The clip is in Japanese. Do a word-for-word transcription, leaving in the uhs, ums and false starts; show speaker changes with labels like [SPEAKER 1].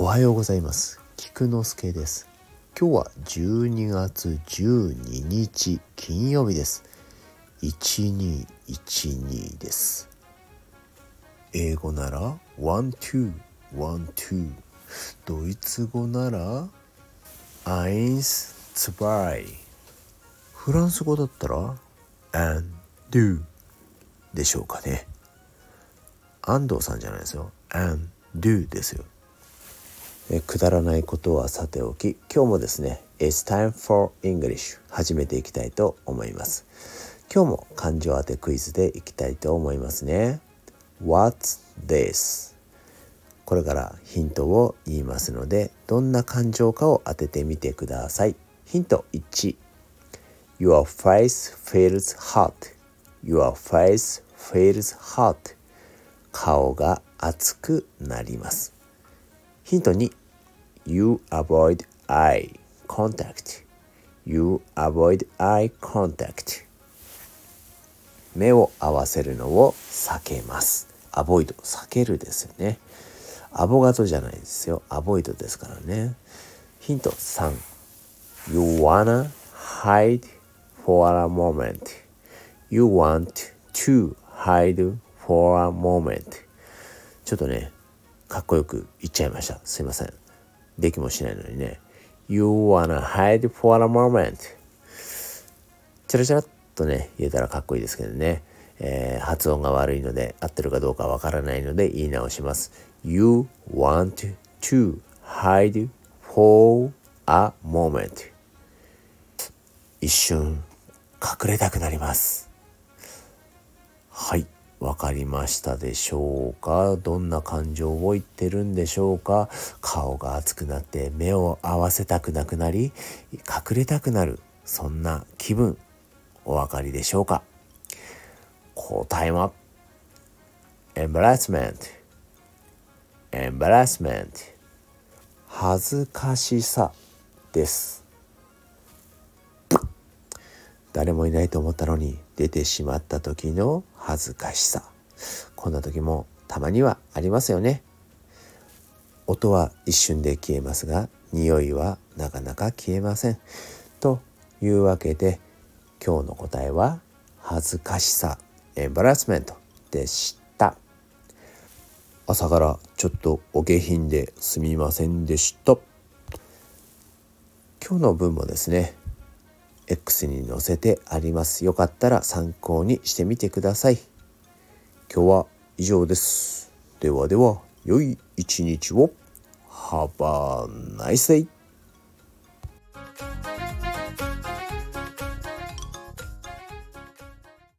[SPEAKER 1] おはようございます。菊之助です。今日はじゅうにがつじゅうににち金曜日です。いちにいちにです。英語ならワンツーワンツー、ドイツ語ならアインスツバイ、フランス語だったらアンドゥでしょうかね。安藤さんじゃないですよ。アンドゥですよ。えくだらないことはさておき、今日もですね It's time for English 始めていきたいと思います。今日も漢字を当てクイズでいきたいと思いますね。 What's this? これからヒントを言いますので、どんな感情かを当ててみてください。ヒントいち、 Your face feels hot. Your face feels hot. 顔が熱くなります。ヒントに、You avoid eye contact. You avoid eye contact. 目を合わせるのを避けます。アボイド、避けるですよね。アボガドじゃないですよ。アボイドですからね。ヒントさん、You wanna hide for a moment. You want to hide for a moment. ちょっとね、かっこよく言っちゃいました。すいません。できもしないのにね。You wanna hide for a moment. チャラチャラっとね、言えたらかっこいいですけどね。えー、発音が悪いので、合ってるかどうかわからないので言い直します。You want to hide for a moment. 一瞬隠れたくなります。はい。わかりましたでしょうか。どんな感情を言ってるんでしょうか。顔が熱くなって目を合わせたくなくなり、隠れたくなる、そんな気分、お分かりでしょうか。答えは embarrassment embarrassment 恥ずかしさです。誰もいないと思ったのに出てしまった時の恥ずかしさ。こんな時もたまにはありますよね。音は一瞬で消えますが、匂いはなかなか消えません。というわけで、今日の答えは恥ずかしさ、エンバラスメントでした。朝からちょっとお下品ですみませんでした。今日の文もですね、X に載せてあります。よかったら参考にしてみてください。今日は以上です。ではでは、良い一日を。Have a nice day.